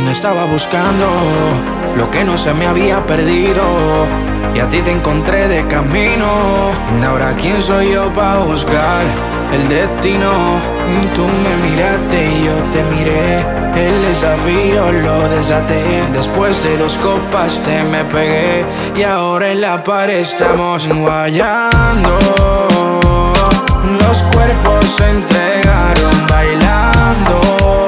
Estaba buscando lo que no se me había perdido, y a ti te encontré de camino. Ahora quién soy yo para buscar el destino. Tú me miraste y yo te miré, el desafío lo desaté. Después de 2 copas te me pegué, y ahora en la pared estamos guayando. Los cuerpos se entregaron bailando.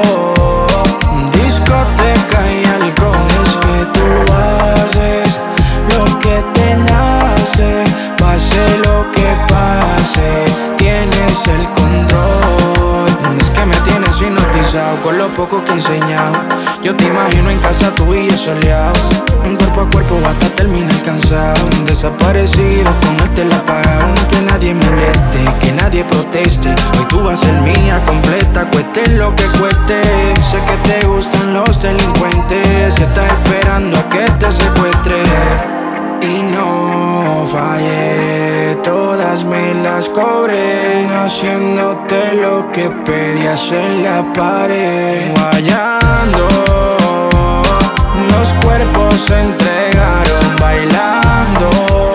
Discoteca y alcohol, es que tú haces lo que te nace. Pase lo que pase, tienes el control. Es que me tienes hipnotizado con lo poco que he enseñado. Yo te imagino en casa tú y yo soleado, en cuerpo a cuerpo hasta terminar cansado. Desaparecido con el teléfono, que nadie moleste, que nadie proteste. Hoy tú vas a ser mía completa, cueste lo que cueste. Sé que te gustan los delincuentes, que estás esperando a que te secuestre. Y no fallé, todas me las cobré, haciéndote lo que pedías en la pared. Guayando, los cuerpos se entregaron bailando.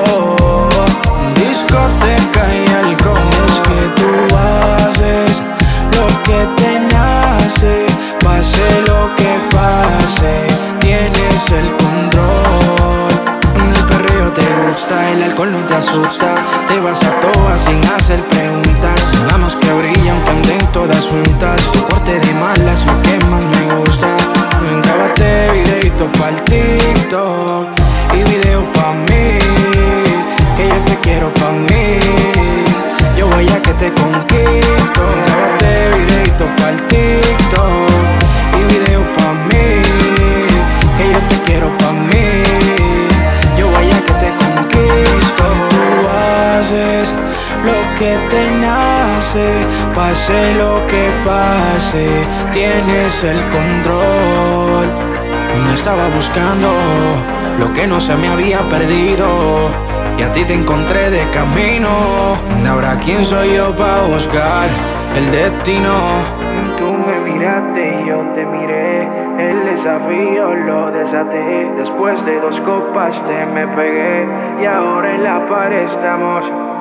Discoteca y alcohol, es que tú haces lo que te nace. Pase lo que pase, tienes el control. El perreo te gusta, el alcohol no te asusta. Te vas a todas sin hacer preguntas. Vamos que brillan cuando en todas juntas. Tu corte de malas lo que más me gusta. Grábate videito pa'l TikTok y video pa' mí, que yo te quiero pa' mí. Yo voy a que te conquisto. Grábate videito pa'l TikTok y video pa' mí, que yo te quiero pa' mí. Yo voy a que te conquisto. Tú haces lo que te nace, pase lo que pase, tienes el control. No estaba buscando lo que no se me había perdido, y a ti te encontré de camino. Ahora quién soy yo para buscar el destino. Tú me miraste y yo te miré, el desafío lo desaté. Después de 2 copas te me pegué, y ahora en la pared estamos